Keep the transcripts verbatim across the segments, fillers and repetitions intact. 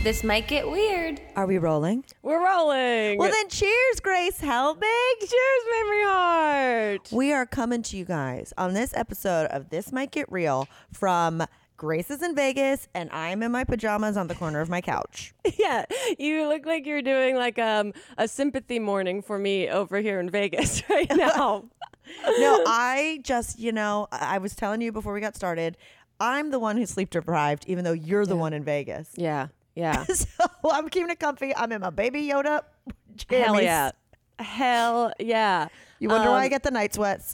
This might get weird. Are we rolling? We're rolling. Well, then cheers, Grace Helbig. Cheers, Memory Heart. We are coming to you guys on this episode of This Might Get Real from Grace is in Vegas, and I'm in my pajamas on the corner of my couch. Yeah, you look like you're doing like um, a sympathy morning for me over here in Vegas right now. No, I just, you know, I I was telling you before we got started, I'm the one who's sleep deprived, even though you're the Yeah. one in Vegas. Yeah, yeah. So I'm keeping it comfy. I'm in my Baby Yoda jammies. Hell yeah. Hell yeah. You wonder why I Um, get the night sweats.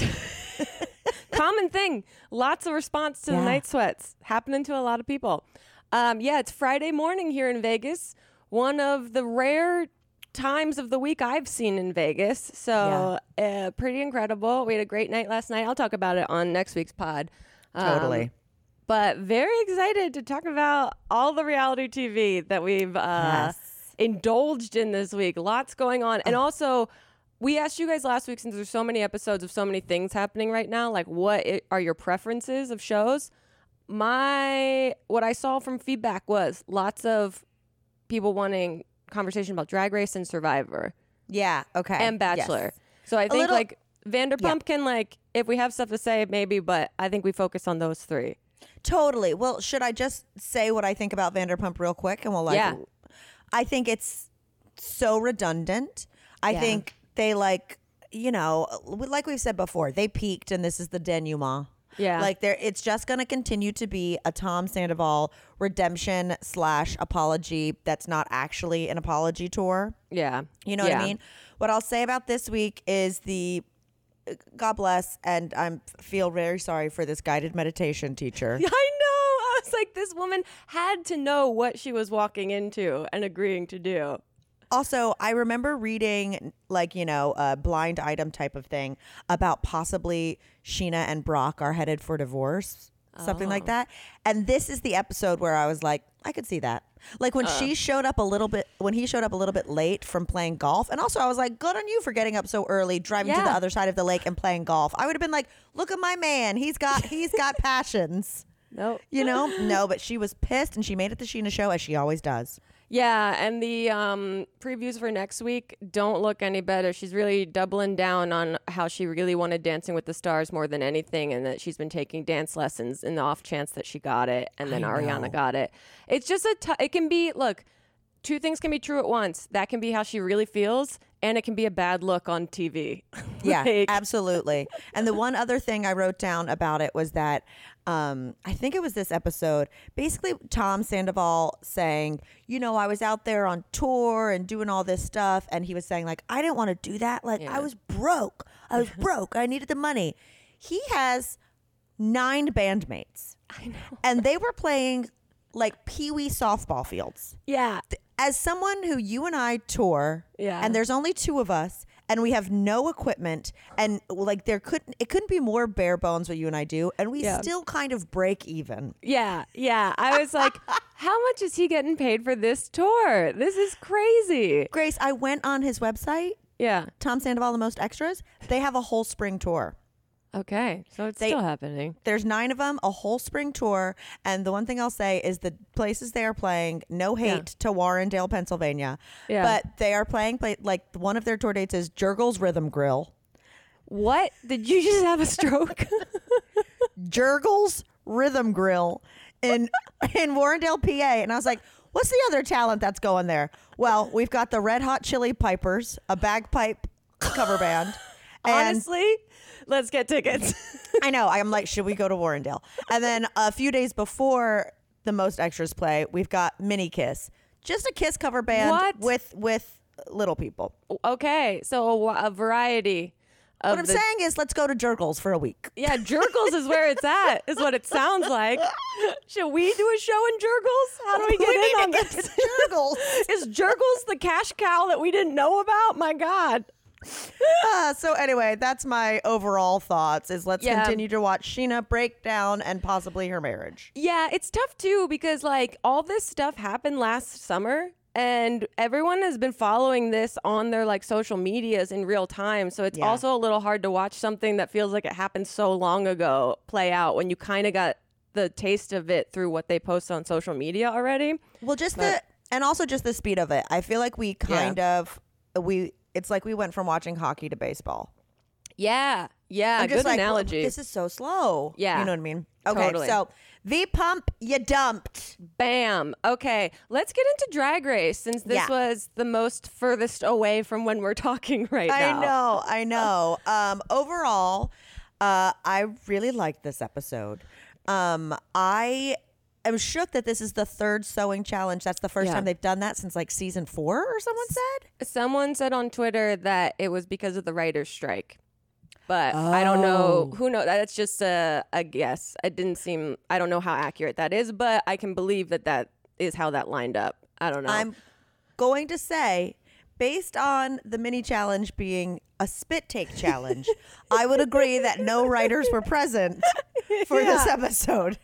Common thing. Lots of response to Yeah. the night sweats happening to a lot of people. Um, yeah, it's Friday morning here in Vegas. One of the rare times of the week I've seen in Vegas. So uh, pretty incredible. We had a great night last night. I'll talk about it on next week's pod. Um, Totally. But very excited to talk about all the reality T V that we've uh, Yes. indulged in this week. Lots going on. And also, we asked you guys last week, since there's so many episodes of so many things happening right now, like what i- are your preferences of shows? My, what I saw from feedback was lots of people wanting conversation about Drag Race and Survivor Yeah, okay. and Bachelor. Yes. So I think little- like Vanderpump can like, if we have stuff to say, maybe, but I think we focus on those three. Totally. Well, should I just say what I think about Vanderpump real quick? And we'll like, Yeah. I think it's so redundant. I Yeah. think they like, you know, like we've said before, they peaked and this is the denouement. Yeah. Like there, it's just going to continue to be a Tom Sandoval redemption slash apology that's not actually an apology tour. Yeah. You know Yeah. what I mean? What I'll say about this week is the God bless, and I feel very sorry for this guided meditation teacher. I know. I was like, this woman had to know what she was walking into and agreeing to do. Also, I remember reading like, you know, a blind item type of thing about possibly Sheena and Brock are headed for divorce, something like Oh. that. And this is the episode where I was like, I could see that. Like when she showed up a little bit, when he showed up a little bit late from playing golf. And also I was like, good on you for getting up so early, driving to the Yeah. other side of the lake and playing golf. I would have been like, look at my man. He's got, he's got passions. Nope. You know, no, but she was pissed and she made it the Sheena show as she always does. Yeah, and the um, previews for next week don't look any better. She's really doubling down on how she really wanted Dancing with the Stars more than anything, and that she's been taking dance lessons in the off chance that she got it, and then I Ariana know. got it. It's just a. T- it can be look. Two things can be true at once. That can be how she really feels, and it can be a bad look on T V. Yeah, Like- absolutely. And the one other thing I wrote down about it was that um, I think it was this episode, basically Tom Sandoval saying, you know, I was out there on tour and doing all this stuff. And he was saying like, I didn't want to do that. Like Yeah. I was broke. I was broke. I needed the money. He has nine bandmates. I know. And they were playing like Pee-wee softball fields. Yeah. As someone who you and I tour, Yeah. and there's only two of us, and we have no equipment, and like there couldn't it couldn't be more bare bones what you and I do, and we Yeah. still kind of break even. Yeah, yeah. I was like, how much is he getting paid for this tour? This is crazy. Grace, I went on his website, Yeah. Tom Sandoval, the most extras. They have a whole spring tour. Okay. So it's They- still happening. There's nine of them, a whole spring tour, and the one thing I'll say is the places they are playing. No hate Yeah. to Warrendale, Pennsylvania, Yeah. but they are playing pla- like one of their tour dates is Jurgles Rhythm Grill. What? Did you just have a stroke? Jurgles Rhythm Grill in in Warrendale, P A. And I was like, what's the other talent that's going there? Well, we've got the Red Hot Chili Pipers, a bagpipe cover band. And Honestly, let's get tickets. I know, I'm like, should we go to Warrendale? And then a few days before the most extras play, we've got Mini Kiss. Just a Kiss cover band What? with with little people. Okay, so a, wa- a variety of What I'm the- saying is let's go to Jurgles for a week. Yeah, Jurgles is where it's at, is what it sounds like. Should we do a show in Jurgles? How do we get We in need on to get this? to Jurgles. Is Jurgles the cash cow that we didn't know about? My God. Uh, so anyway, that's my overall thoughts is let's Yeah. continue to watch Sheena break down and possibly her marriage. Yeah, it's tough too because like all this stuff happened last summer and everyone has been following this on their like social medias in real time. So it's Yeah. also a little hard to watch something that feels like it happened so long ago play out when you kind of got the taste of it through what they post on social media already. Well, just But- the and also just the speed of it. I feel like we kind of we it's like we went from watching hockey to baseball. Yeah. Yeah. I'm just Good like, analogy. This is so slow. Yeah. You know what I mean? Okay, Totally. so V Pump, you dumped. Bam. Okay. Let's get into Drag Race since this Yeah. was the most furthest away from when we're talking right I now. know, I know. Um, overall, uh, I really liked this episode. Um, I am shook that this is the third sewing challenge. That's the first Yeah. time they've done that since like season four, or someone said. Someone said on Twitter that it was because of the writer's strike. But I don't know. Oh. Who knows? That's just a, a guess. It didn't seem, I don't know how accurate that is, but I can believe that that is how that lined up. I don't know. I'm going to say, based on the mini challenge being a spit take challenge, I would agree that no writers were present for this episode.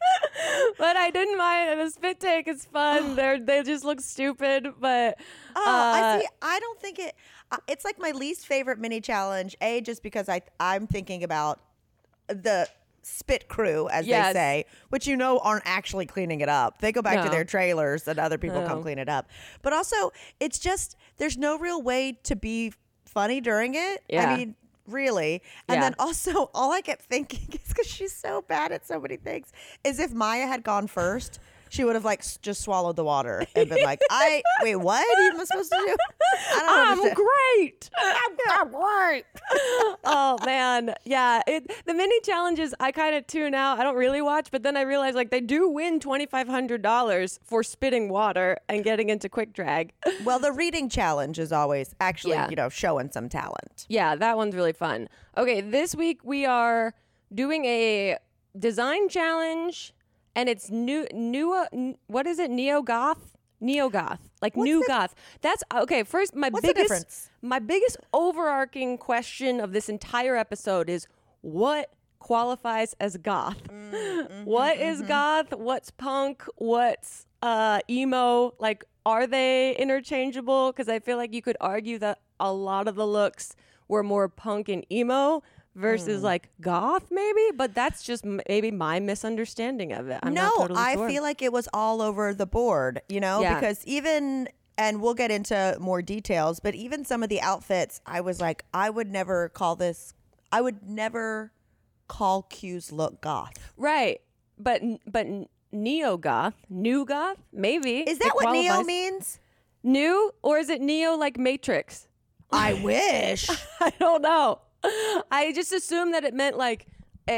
But I didn't mind. The spit take is fun. They're, they just look stupid, but. Oh, uh, I see. I don't think it. Uh, it's like my least favorite mini challenge. A, just because I I'm thinking about the spit crew, as Yes. they say, which you know aren't actually cleaning it up. They go back to No. their trailers and other people come No. clean it up. But also, it's just there's no real way to be funny during it. Yeah. I mean. Really. And Yeah. then also, all I kept thinking is because she's so bad at so many things, is if Maya had gone first, she would have like s- just swallowed the water and been like, I, wait, what am I supposed to do? I don't I'm understand. great. I'm great. Oh man, yeah. It the mini challenges I kind of tune out. I don't really watch, but then I realize like they do win twenty five hundred dollars for spitting water and getting into quick drag. Well, the reading challenge is always actually, Yeah. you know, showing some talent. Yeah, that one's really fun. Okay, this week we are doing a design challenge, and it's new, new. uh, n- What is it? Neo goth. Neo goth, like What's new the- goth. That's okay. First, my What's the biggest, difference? my biggest overarching question of this entire episode is what qualifies as goth. Mm, What mm-hmm, is goth? What's punk? What's uh, emo? Like, are they interchangeable? Because I feel like you could argue that a lot of the looks were more punk and emo versus Mm. like goth, maybe. But that's just m- maybe my misunderstanding of it. I'm no, not totally I sure. feel like it was all over the board, you know, Yeah. because even, and we'll get into more details, but even some of the outfits, I was like, I would never call this, I would never call Q's look goth. right, but but neo goth, new goth, maybe Is it that what Neo qualifies. means? New, or is it neo like Matrix? I wish. I don't know. I just assumed that it meant like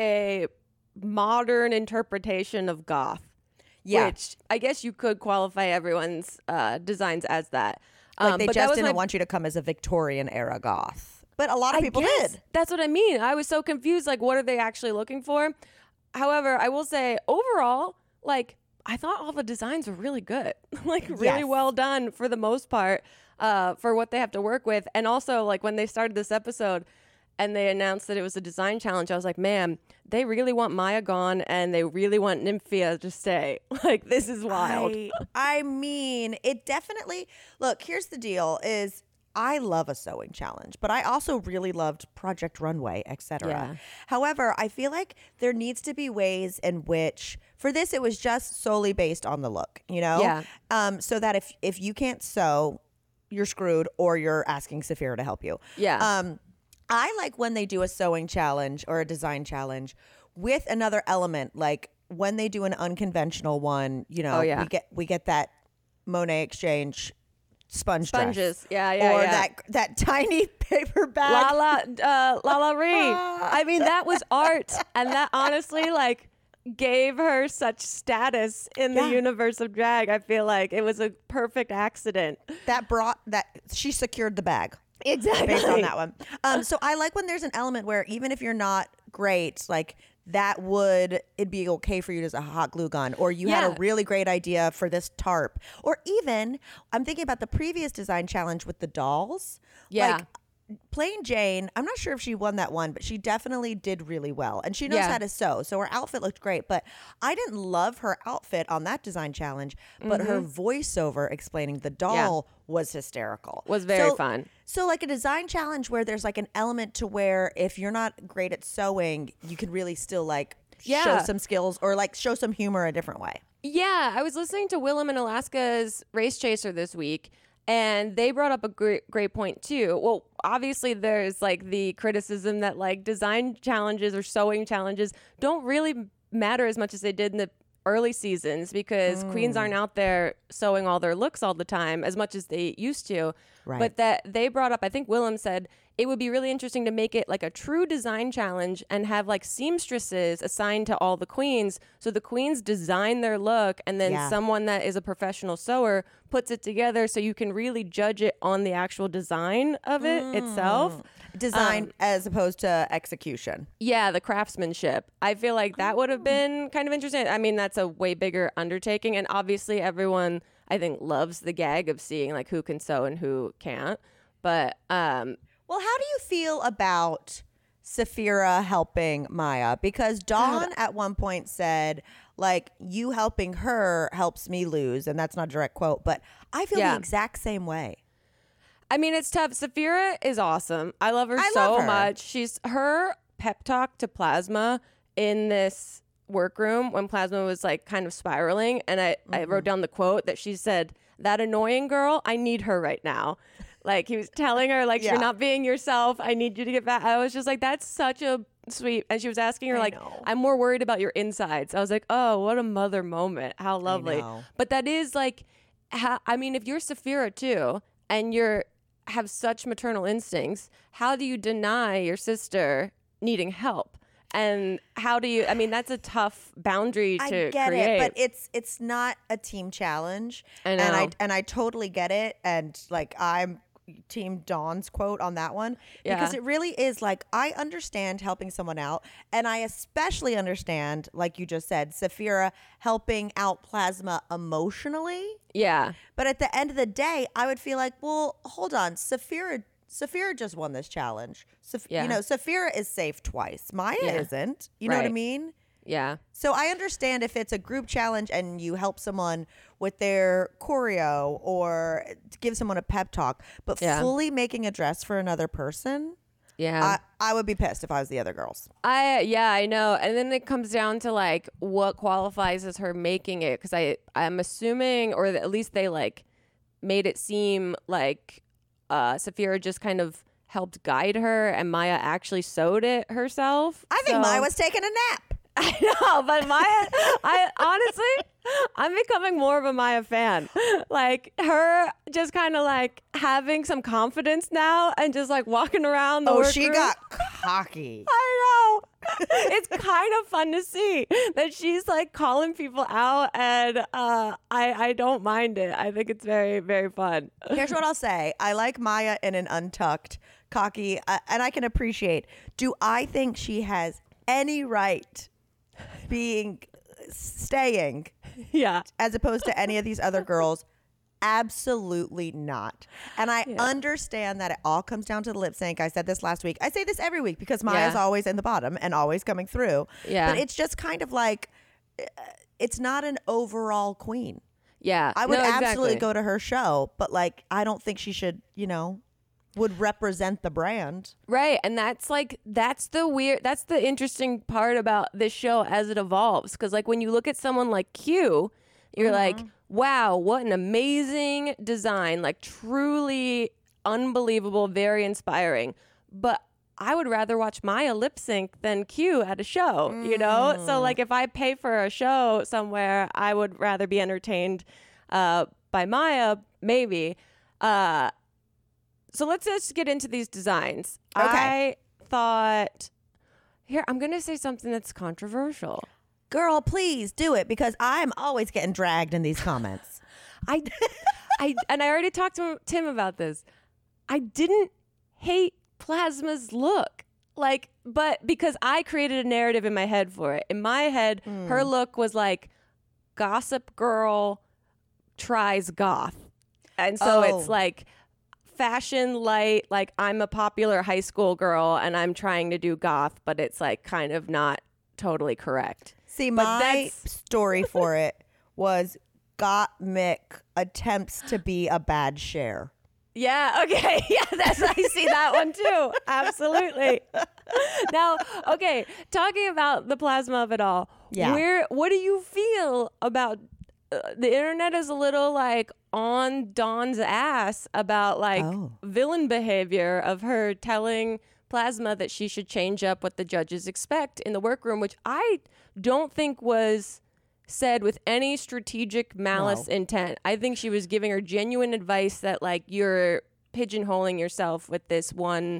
a modern interpretation of goth. Yeah. Which I guess you could qualify everyone's uh, designs as that. Like Um, they but that just was didn't my- want you to come as a Victorian era goth. But a lot of I people guess did. That's what I mean. I was so confused. Like, what are they actually looking for? However, I will say overall, like, I thought all the designs were really good, like really Yes. well done for the most part, uh, for what they have to work with. And also, like when they started this episode and they announced that it was a design challenge, I was like, man, they really want Maya gone and they really want Nymphia to stay. Like, this is wild. I, I mean, it definitely, look, here's the deal is I love a sewing challenge, but I also really loved Project Runway, et cetera. Yeah. However, I feel like there needs to be ways in which, for this, it was just solely based on the look, you know? Yeah. Um, so that if, if you can't sew, you're screwed or you're asking Saphira to help you. Yeah. Um, I like when they do a sewing challenge or a design challenge with another element, like when they do an unconventional one, you know, Oh, yeah. we get we get that Monet Exchange sponge dress. Sponges. Yeah, yeah, or yeah. that that tiny paper bag. La la, uh, la la Ree. I mean, that was art, and that honestly, like, gave her such status in the Yeah. universe of drag. I feel like it was a perfect accident. That brought that she secured the bag. Exactly. Based on that one. Um, so I like when there's an element where even if you're not great, like that would it'd be okay for you as a hot glue gun, or you had Yeah. a really great idea for this tarp, or even I'm thinking about the previous design challenge with the dolls. Yeah. Like, Plain Jane, I'm not sure if she won that one, but she definitely did really well. And she knows Yeah. how to sew. So her outfit looked great. But I didn't love her outfit on that design challenge. But her voiceover explaining the doll was hysterical. Was very So- fun. So like a design challenge where there's like an element to where if you're not great at sewing, you can really still like Yeah. show some skills or like show some humor a different way. Yeah, I was listening to Willem and Alaska's Race Chaser this week, and they brought up a great, great point too. Well, obviously there's like the criticism that like design challenges or sewing challenges don't really matter as much as they did in the early seasons because mm. queens aren't out there sewing all their looks all the time as much as they used to. Right. But that they brought up, I think Willem said, it would be really interesting to make it like a true design challenge and have like seamstresses assigned to all the queens. So the queens design their look and then yeah. someone that is a professional sewer puts it together so you can really judge it on the actual design of it mm. itself. Design um, as opposed to execution. Yeah, the craftsmanship. I feel like that would have been kind of interesting. I mean, that's a way bigger undertaking. And obviously everyone, I think, loves the gag of seeing like who can sew and who can't. But um well, how do you feel about Sapphira helping Maya? Because Dawn at one point said, like, you helping her helps me lose. And that's not a direct quote, but I feel yeah. the exact same way. I mean, it's tough. Sapphira is awesome. I love her I so love her. much. She's her pep talk to Plasma in this workroom when Plasma was like kind of spiraling. And I, mm-hmm. I wrote down the quote that she said, that annoying girl, I need her right now. Like he was telling her, like, yeah. you're not being yourself. I need you to get back. I was just like, that's such a sweet. And she was asking her, I like, know. I'm more worried about your insides. I was like, oh, what a mother moment. How lovely. But that is like, how, I mean, if you're Sapphira too, and you're have such maternal instincts, how do you deny your sister needing help? And how do you, I mean, that's a tough boundary to I get create. it, but it's it's not a team challenge. I know. And I, and I totally get it. And like, I'm team Dawn's quote on that one yeah. because it really is like, I understand helping someone out. And I especially understand, like you just said, Sapphira helping out Plasma emotionally. Yeah. But at the end of the day, I would feel like, well, hold on. Sapphira Sapphira just won this challenge. Saph- yeah. You know, Sapphira is safe twice. Maya yeah. isn't. You right. know what I mean? Yeah. So I understand if it's a group challenge and you help someone with their choreo or give someone a pep talk, but yeah. fully making a dress for another person, yeah, I, I would be pissed if I was the other girls. I yeah, I know. And then it comes down to like what qualifies as her making it, because I I'm assuming, or at least they like made it seem like uh, Sapphira just kind of helped guide her, and Maya actually sewed it herself. I think so. Maya was taking a nap. I know, but Maya, I honestly, I'm becoming more of a Maya fan. Like her just kind of like having some confidence now and just like walking around the Oh, workroom. she got cocky. I know. It's kind of fun to see that she's like calling people out, and uh, I, I don't mind it. I think it's very, very fun. Here's what I'll say. I like Maya in an untucked, cocky, uh, and I can appreciate. Do I think she has any right being staying yeah as opposed to any of these other girls? Absolutely not. And I yeah. understand that it all comes down to the lip sync. I said this last week. I say this every week because Maya's yeah. always in the bottom and always coming through. Yeah. But it's just kind of like, it's not an overall queen. Yeah. I would no, absolutely exactly. go to her show, but like, I don't think she should, you know, would represent the brand. Right. And that's like, that's the weird, that's the interesting part about this show as it evolves. Because like when you look at someone like Q, you're mm-hmm. like, wow, what an amazing design. Like truly unbelievable, very inspiring. But I would rather watch Maya lip sync than Q at a show, mm. you know? So like if I pay for a show somewhere, I would rather be entertained uh, by Maya, maybe. Uh, So let's just get into these designs. Okay. I thought, here, I'm going to say something that's controversial. Girl, please do it because I'm always getting dragged in these comments. I, I, and I already talked to Tim about this. I didn't hate Plasma's look. Like, but because I created a narrative in my head for it. In my head, mm. her look was like gossip girl tries goth. And so oh. it's like fashion light, like I'm a popular high school girl and I'm trying to do goth, but it's like kind of not totally correct. See, but my that's... story for it was Got Mick attempts to be a bad Cher. Yeah, okay. Yeah, that's I see that one too. Absolutely. Now, okay, talking about the plasma of it all. Yeah. Where what do you feel about uh, the internet is a little like on Dawn's ass about like Oh. villain behavior of her telling Plasma that she should change up what the judges expect in the workroom, which I don't think was said with any strategic malice No. intent. I think she was giving her genuine advice that like you're pigeonholing yourself with this one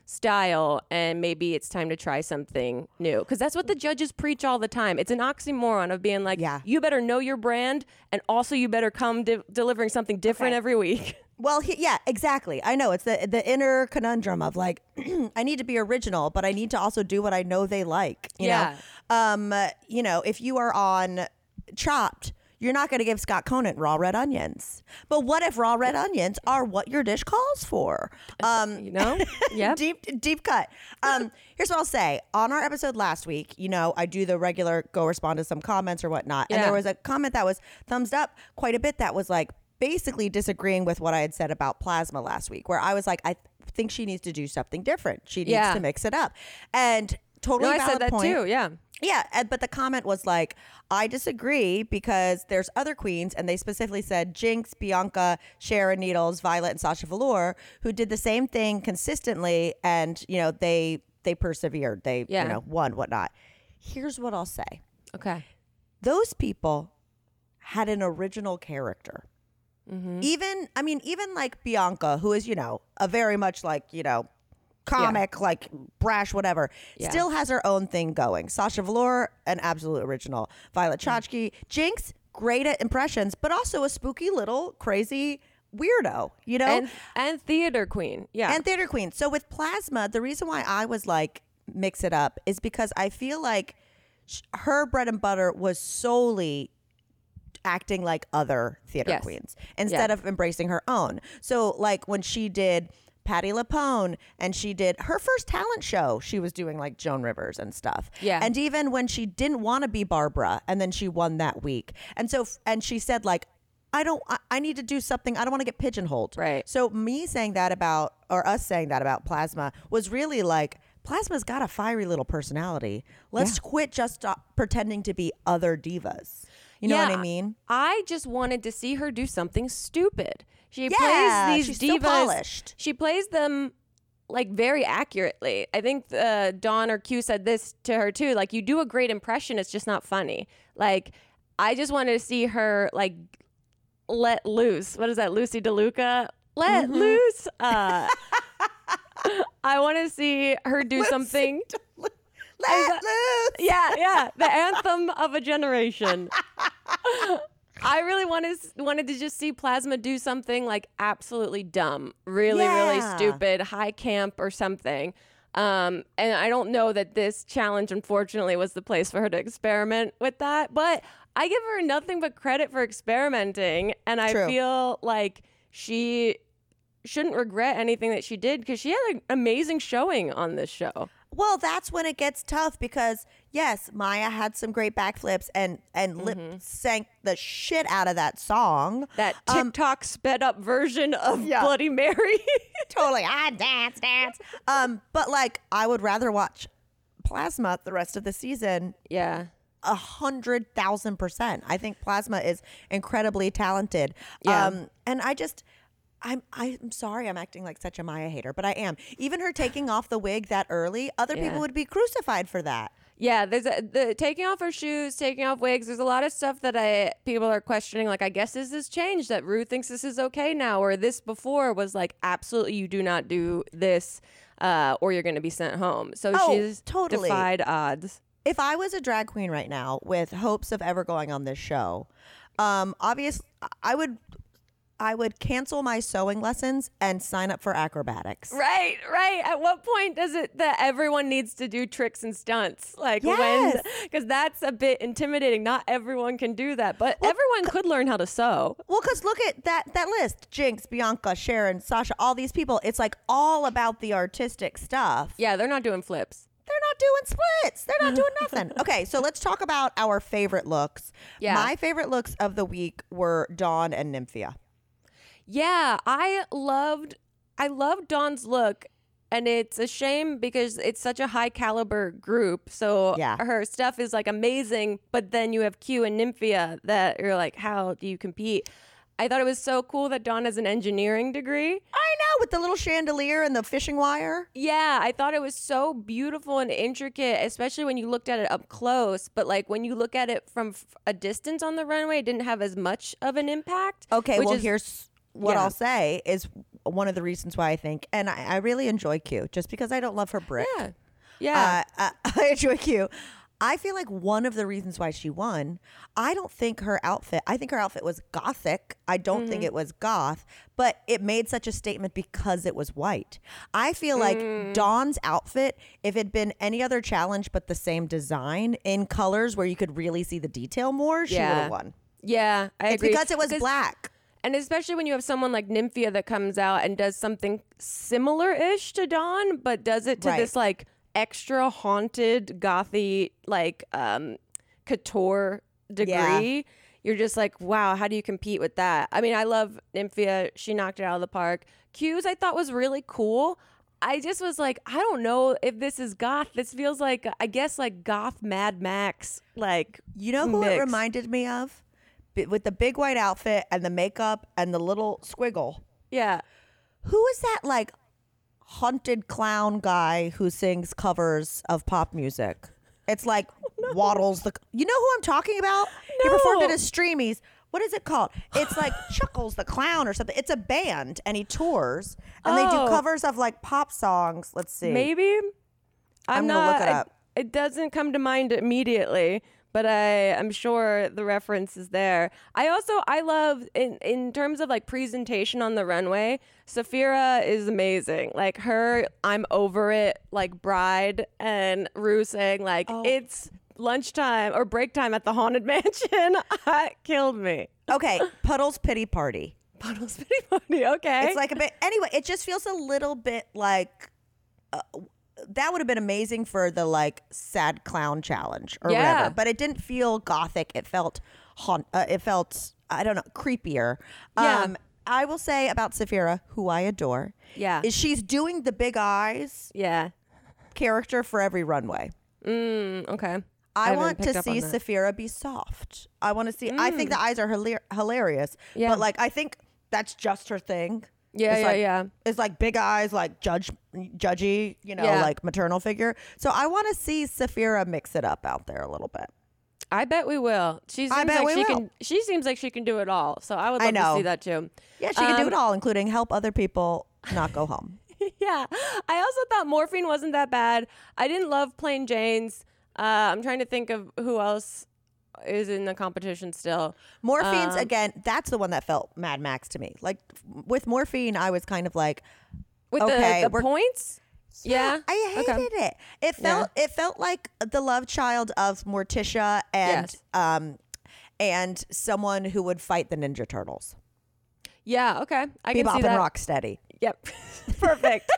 style and maybe it's time to try something new, because that's what the judges preach all the time. It's an oxymoron of being like, Yeah. you better know your brand and also you better come de- delivering something different Okay. every week. Well, he, yeah, exactly. I know it's the the inner conundrum of like, I need to be original, but I need to also do what I know they like. You Yeah. know, um, uh, you know, if you are on Chopped, you're not going to give Scott Conant raw red onions. But what if raw red onions are what your dish calls for? Um, You know? Yep. deep deep cut. Um, here's what I'll say. On our episode last week, you know, I do the regular go respond to some comments or whatnot, and Yeah. there was a comment that was thumbs up quite a bit that was like basically disagreeing with what I had said about Plasma last week, where I was like, I th- think she needs to do something different. She needs Yeah. to mix it up, and totally No, I valid said that point. too. Yeah. Yeah, and- but the comment was like, I disagree because there's other queens, and they specifically said Jinx, Bianca, Sharon Needles, Violet, and Sasha Velour, who did the same thing consistently, and you know they they persevered, they Yeah. you know won, whatnot. Here's what I'll say: Okay. those people had an original character. Mm-hmm. Even, I mean, even like Bianca, who is you know a very much like you know. comic, like brash, whatever, Yeah. still has her own thing going. Sasha Velour, an absolute original. Violet Chachki, Jinx, great at impressions, but also a spooky little crazy weirdo, you know? And and theater queen. Yeah. And theater queen. So with Plasma, the reason why I was like, mix it up is because I feel like sh- her bread and butter was solely acting like other theater Yes. queens instead Yeah. of embracing her own. So like when she did Patti LuPone and she did her first talent show, she was doing like Joan Rivers and stuff. Yeah. And even when she didn't want to be Barbara and then she won that week. And so, and she said like, I don't, I, I need to do something. I don't want to get pigeonholed. Right. So me saying that about, or us saying that about Plasma was really like, Plasma's got a fiery little personality. Let's quit just stop pretending to be other divas. You know what I mean? I just wanted to see her do something stupid. She Yeah, plays these she's so divas. polished. She plays them like very accurately. I think uh, Dawn or Q said this to her too. Like, you do a great impression, it's just not funny. Like, I just wanted to see her like let loose. What is that, Lucy DeLuca? Let Mm-hmm. loose. Uh, I want to see her do something. Let loose. Yeah, yeah, the anthem of a generation. I really wanted wanted to just see Plasma do something like absolutely dumb, really, really Yeah. stupid, high camp or something. Um, and I don't know that this challenge, unfortunately, was the place for her to experiment with that. But I give her nothing but credit for experimenting, and I True. feel like she shouldn't regret anything that she did because she had an amazing showing on this show. Well, that's when it gets tough because yes, Maya had some great backflips and and lip sank the shit out of that song. That Um, TikTok sped up version of Yeah. Bloody Mary. totally, I dance, dance. Um, but like, I would rather watch Plasma the rest of the season. Yeah. A hundred thousand percent. I think Plasma is incredibly talented. Yeah. Um, and I just. I'm I'm sorry I'm acting like such a Maya hater, but I am. Even her taking off the wig that early, other Yeah. people would be crucified for that. Yeah, there's a, the taking off her shoes, taking off wigs. There's a lot of stuff that I people are questioning. Like, I guess this has changed. That Rue thinks this is okay now, or this before was like, absolutely, you do not do this, uh, or you're going to be sent home. So Oh, she's totally. defied odds. If I was a drag queen right now with hopes of ever going on this show, um, obviously I would I would cancel my sewing lessons and sign up for acrobatics. Right, right. At what point does it that everyone needs to do tricks and stunts? Like Yes. when, because that's a bit intimidating. Not everyone can do that, but everyone could learn how to sew. Well, because look at that that list: Jinx, Bianca, Sharon, Sasha, all these people. It's like all about the artistic stuff. Yeah, they're not doing flips. They're not doing splits. They're not doing nothing. Okay, so let's talk about our favorite looks. Yeah. My favorite looks of the week were Dawn and Nymphia. Yeah, I loved I loved Dawn's look, and it's a shame because it's such a high caliber group. So Yeah. her stuff is like amazing, but then you have Q and Nymphia that you're like, how do you compete? I thought it was so cool that Dawn has an engineering degree. I know, with the little chandelier and the fishing wire. Yeah, I thought it was so beautiful and intricate, especially when you looked at it up close. But like when you look at it from f- a distance on the runway, it didn't have as much of an impact. Okay, which well, is- here's what yeah. I'll say is one of the reasons why I think, and I, I really enjoy Q, just because I don't love her brick. Yeah, yeah. Uh, uh, I enjoy Q. I feel like one of the reasons why she won, I don't think her outfit, I think her outfit was gothic. I don't Mm-hmm. think it was goth, but it made such a statement because it was white. I feel like Mm. Dawn's outfit, if it had been any other challenge but the same design in colors where you could really see the detail more, she Yeah. would have won. yeah, I It's agree. because it was black. And especially when you have someone like Nymphia that comes out and does something similar-ish to Dawn, but does it to Right. this like extra haunted, gothy, like um, couture degree. You're just like, wow, how do you compete with that? I mean, I love Nymphia. She knocked it out of the park. Q's I thought was really cool. I just was like, I don't know if this is goth. This feels like, I guess, like goth Mad Max. Like, You know who mix. it reminded me of? B- with the big white outfit and the makeup and the little squiggle. Yeah. Who is that like haunted clown guy who sings covers of pop music? It's like Waddles the You know who I'm talking about? He performed at No. a Streamies. What is it called? It's like Chuckles the Clown or something. It's a band and he tours and they do Oh. covers of like pop songs. Let's see. Maybe. I'm, I'm gonna not. look it up. It, it doesn't come to mind immediately, but I I'm sure the reference is there. I also I love in in terms of like presentation on the runway. Saphira is amazing. Like her, I'm over it. Like bride and Rue saying like Oh. it's lunchtime or break time at the Haunted Mansion. That killed me. Okay, Puddle's Pity Party. Puddle's Pity Party. Okay. It's like a bit. Anyway, it just feels a little bit like uh, that would have been amazing for the like sad clown challenge or Yeah. whatever. But it didn't feel gothic. It felt haunt. Uh, it felt I don't know creepier. Yeah. Um, I will say about Saphira, who I adore, Yeah. is she's doing the big eyes yeah. character for every runway. Mm, okay. I, haven't want picked to up on see that. Saphira be soft. I want to see. I think the eyes are hilar- hilarious. Yeah. But like, I think that's just her thing. Yeah, It's yeah, like, yeah. It's like big eyes, like judge, judgy, you know, Yeah. like maternal figure. So I want to see Saphira mix it up out there a little bit. I bet we will. She seems I bet like we she will. can. She seems like she can do it all. So I would I love to know. see that too. Yeah, she can do Um, it all, including help other people not go home. Yeah. I also thought Morphine wasn't that bad. I didn't love Plain Jane's. Uh, I'm trying to think of who else is in the competition still. Morphine's Um, again. That's the one that felt Mad Max to me. Like with Morphine, I was kind of like, With Okay, the, the we're- points? Yeah. I Okay. hated it. It felt it felt like the love child of Morticia and Yes. um and someone who would fight the Ninja Turtles. Yeah. Okay. I can Bebop see and that. Rocksteady. Yep. Perfect.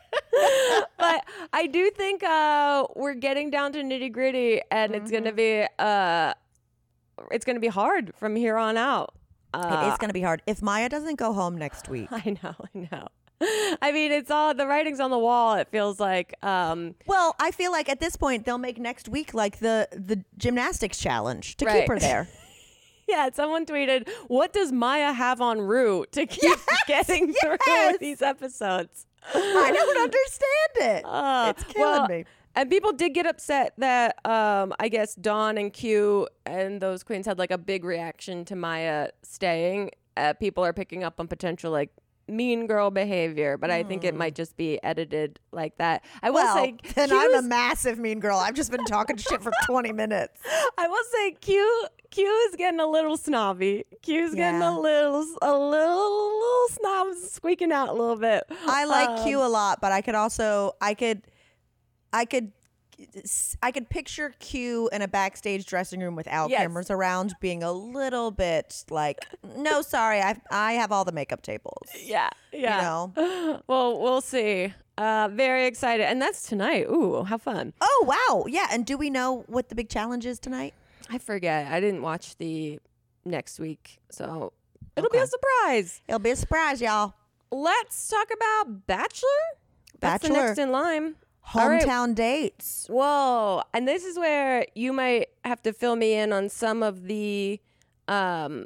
But I do think uh, we're getting down to nitty gritty, and it's gonna be uh, it's gonna be hard from here on out. Uh, it is going to be hard if Maya doesn't go home next week. I know, I know. I mean, it's all the writing's on the wall. It feels like. Um, Well, I feel like at this point they'll make next week like the the gymnastics challenge to Right. keep her there. yeah, someone tweeted, "What does Maya have on Rue to keep getting through yes. these episodes?" I don't understand it. Uh, it's killing well, me. And people did get upset that um, I guess Dawn and Q and those queens had like a big reaction to Maya staying. Uh, people are picking up on potential like mean girl behavior, but I think it might just be edited like that. I will Well, say, then Q I'm a is- massive mean girl. I've just been talking shit for twenty minutes. I will say Q Q is getting a little snobby. Q's getting Yeah. a little a little little snob squeaking out a little bit. I like Um, Q a lot, but I could also I could I could I could picture Q in a backstage dressing room without Yes. cameras around being a little bit like, no, sorry, I I have all the makeup tables. Yeah, yeah. You know? Well, we'll see. Uh, very excited, and that's tonight. Ooh, how fun! Oh wow, yeah. And do we know what the big challenge is tonight? I forget. I didn't watch the next week, so It'll Okay. be a surprise. It'll be a surprise, y'all. Let's talk about Bachelor. That's the Bachelor. next in line. All right. Hometown dates. Whoa. And this is where you might have to fill me in on some of the um,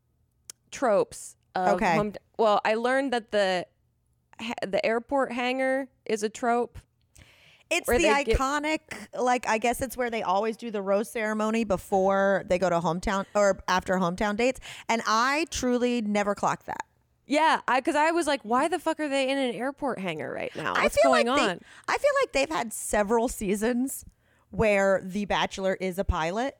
tropes of Okay. home. Well, I learned that the ha- the airport hangar is a trope. It's Where the they get- iconic, like, I guess it's where they always do the rose ceremony before they go to hometown or after hometown dates. And I truly never clocked that. Yeah, I because I was like, why the fuck are they in an airport hangar right now? I What's feel going like on? They, I feel like they've had several seasons where The Bachelor is a pilot.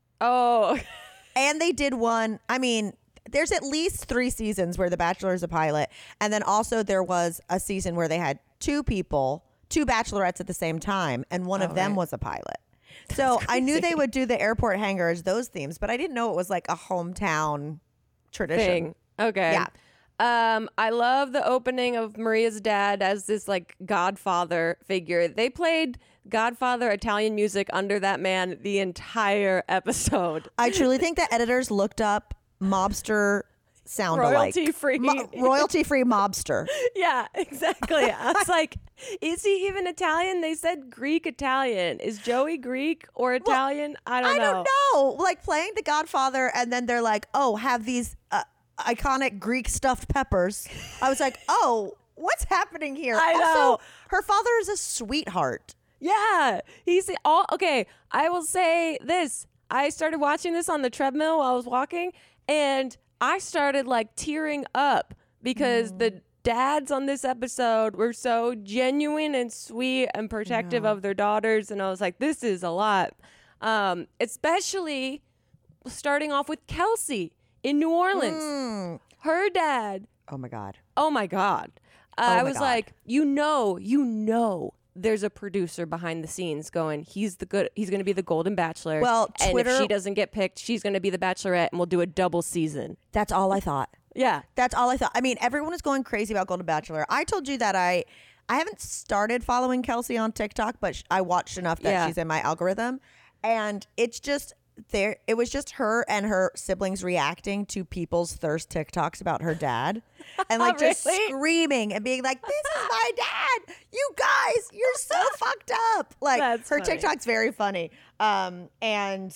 Oh, And they did one, I mean, there's at least three seasons where The Bachelor is a pilot. And then also there was a season where they had two people, two bachelorettes at the same time, and one of Oh, them right. was a pilot. So I knew they would do the airport hangar as those themes, but I didn't know it was like a hometown tradition. thing. Okay. Yeah. Um, I love the opening of Maria's dad as this like Godfather figure. They played Godfather Italian music under that man the entire episode. I truly think that editors looked up mobster sound alike. Royalty-free. Mo- royalty-free mobster. Yeah, exactly. I was like, is he even Italian? They said Greek Italian. Is Joey Greek or Italian? I don't I know. don't know. Like playing the Godfather, and then they're like, "Oh, have these uh, iconic Greek stuffed peppers." I was like, "Oh, what's happening here?" I know. Also, her father is a sweetheart. Yeah, he's all okay. I will say this: I started watching this on the treadmill while I was walking, and I started like tearing up because Mm. the dads on this episode were so genuine and sweet and protective of their daughters, and I was like, this is a lot. Um, especially starting off with Kelsey in New Orleans, Mm. her dad. Oh my God. Oh my God. Uh, Oh I my was God. like, you know, you know, there's a producer behind the scenes going, he's the good, he's going to be the Golden Bachelor. Well, and Twitter- if she doesn't get picked, she's going to be the Bachelorette and we'll do a double season. That's all I thought. Yeah. That's all I thought. I mean, everyone is going crazy about Golden Bachelor. I told you that I, I haven't started following Kelsey on TikTok, but sh- I watched enough that Yeah. she's in my algorithm, and it's just there. It was just her and her siblings reacting to people's thirst TikToks about her dad, and like just Really? screaming and being like, "This is my dad! You guys, you're so fucked up!" Like That's her funny. TikTok's very funny, um, and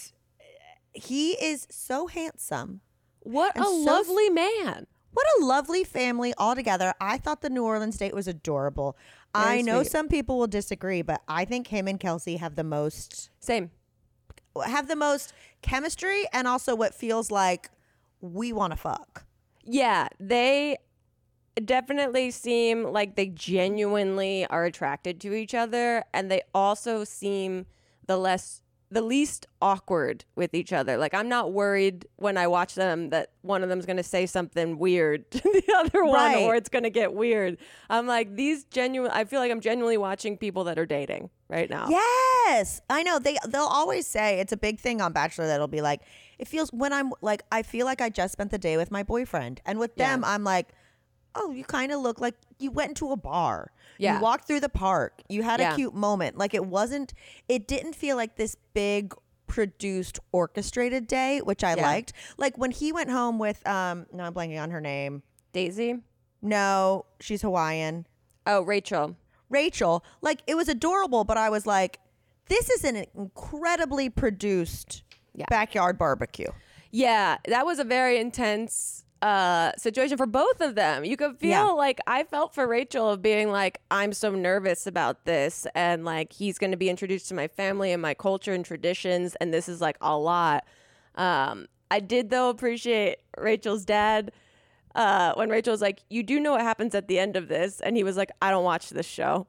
he is so handsome. What And a so- lovely man. What a lovely family altogether. I thought the New Orleans date was adorable. Very I know sweet. some people will disagree, but I think him and Kelsey have the most Same. have the most chemistry, and also what feels like we want to fuck. Yeah. They definitely seem like they genuinely are attracted to each other. And they also seem the less, the least awkward with each other. Like, I'm not worried when I watch them that one of them's going to say something weird to the other one, Right. or it's going to get weird. I'm like, these genuine, I feel like I'm genuinely watching people that are dating right now. Yes, I know. They they'll always say it's a big thing on Bachelor that'll be like, it feels when I'm like I feel like I just spent the day with my boyfriend, and with them Yeah. I'm like, oh, you kind of look like you went into a bar. Yeah. You walked through the park. You had Yeah. a cute moment. Like it wasn't, it didn't feel like this big produced orchestrated day, which I Yeah. liked. Like when he went home with, um, no, I'm blanking on her name. Daisy? No, she's Hawaiian. Oh, Rachel. Rachel, like it was adorable, but I was like, this is an incredibly produced Yeah. backyard barbecue. Yeah, that was a very intense uh, situation for both of them. You could feel Yeah. like I felt for Rachel of being like, I'm so nervous about this, and like he's going to be introduced to my family and my culture and traditions, and this is like a lot. Um, I did though appreciate Rachel's dad uh, when Rachel was like, "You do know what happens at the end of this," and he was like, "I don't watch this show."